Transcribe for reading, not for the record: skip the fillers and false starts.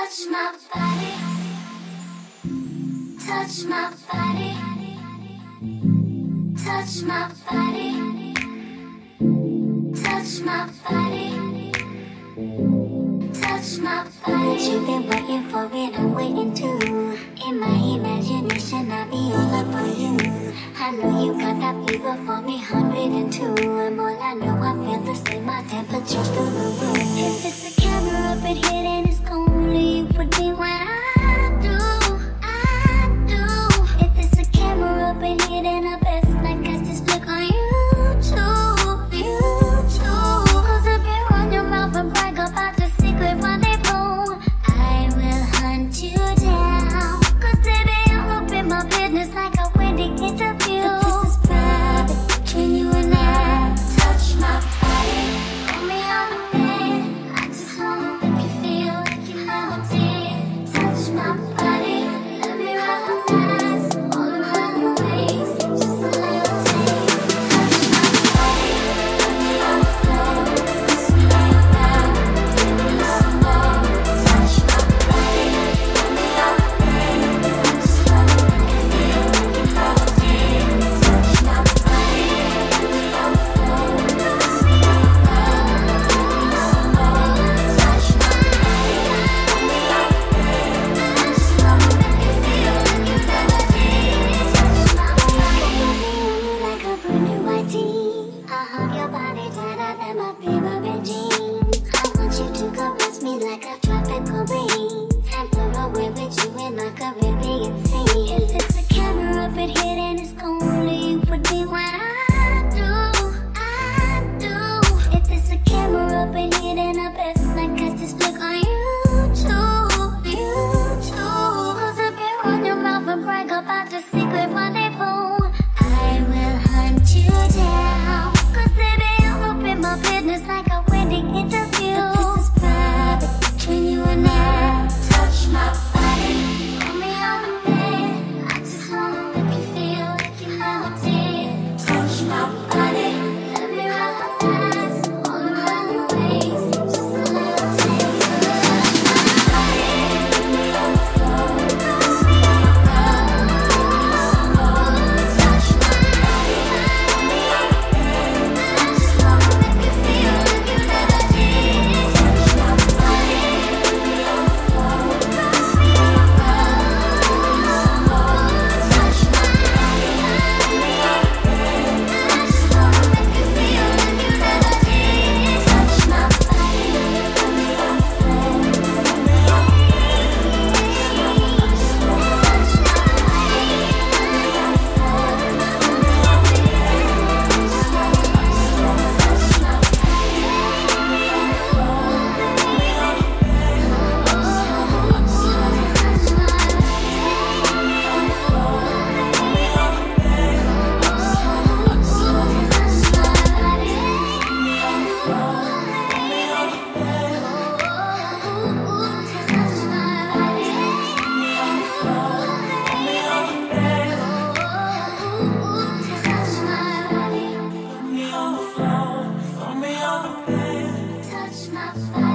Touch my body, touch my body, touch my body, touch my body, touch my body. You've been waiting for it, I'm waiting too. In my imagination, I'll be all up on you. I know you got that fever for me, 102. And all I know, I feel the same, my temperature's through the roof. If it's a camera up in here, then it's only you would be what I do, I do. If it's a camera up in here, then I best like I just look on YouTube, YouTube. Cause if you run your mouth and brag about your secret rendezvous, I will hunt you down. Cause baby, I'm up in my business like a wedding interview. But this is private between you and I. Touch my body, put me on the bed. I just wanna make you feel like you never did. Touch my body, let me recognize all around your waist. Just a little taste. Touch my body, put me on the floor. Kiss me around, give me some more. Touch my body, put me on the bed. I just wanna make you feel like you never did. Touch my body, put me on the floor. Kiss me around, give me some more. Touch my body, put me on the bed. I just wanna make you feel like you never did. Touch my body, like a brand new white tee. I hug your body tighter than my favorite jeans. I want you to caress me like a tropical breeze and float away with you in my Caribbean sea. If it's a camera up in here, then it's only you would be what I do, I do. If it's a camera up in here, then I best like I just look on YouTube, YouTube. Cause if you run your mouth and brag about your secret rendezvous, I will hunt you down. Cause baby, I'm up in my business like a wedding interview. But this is private between you and I. Touch my body, put me on the bed. I just wanna make you feel like you never did. Touch my body, let me recognize all around your waist. Just a little taste. Touch my body, put me on the floor. Kiss me around, give me some more. Touch my body, put me on the bed. I just wanna make you feel like you never did. Touch my body, put me on the floor. Kiss me around, give me some more. Touch my body, put me on the bed. I just wanna make you feel like you never did. Touch my body, put me on the floor. Put me on the bed. I just wanna touch my body, put me on the floor. Put me on the bed. I just wanna touch my body, put me on the floor. Put me on the bed. I just wanna touch my body, put me on the floor. Put me on the bed. I just wanna touch my body, put me on the floor. Put me on the bed. Touch my body, put me on the floor. Put me on the bed. Touch my body, put me on the floor. Put me on the bed. Touch my body.